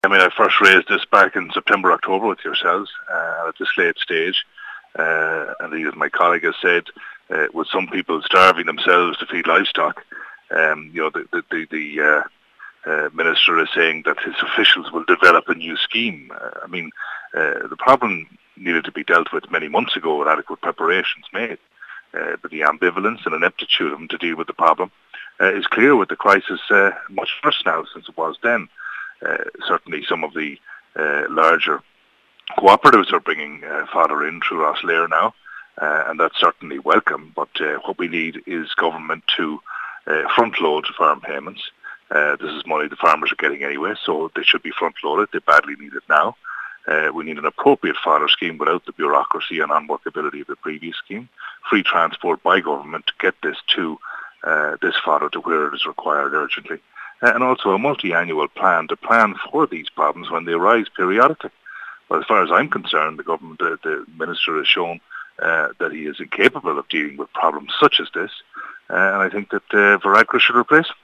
I mean, I first raised this back in September, October with yourselves at this late stage. And as my colleague has said, with some people starving themselves to feed livestock, the minister is saying that his officials will develop a new scheme. The problem needed to be dealt with many months ago with adequate preparations made. But the ambivalence and ineptitude of them to deal with the problem is clear with the crisis much worse now since it was then. Certainly some of the larger cooperatives are bringing fodder in through Rosslare now, and that's certainly welcome. But what we need is government to front-load farm payments. This is money the farmers are getting anyway, so they should be front-loaded. They badly need it now. We need an appropriate fodder scheme without the bureaucracy and unworkability of the previous scheme. Free transport by government to get this fodder to where it is required urgently. And also a multi-annual plan to plan for these problems when they arise periodically. Well, as far as I'm concerned, the minister has shown that he is incapable of dealing with problems such as this, and I think that Viagra should replace him.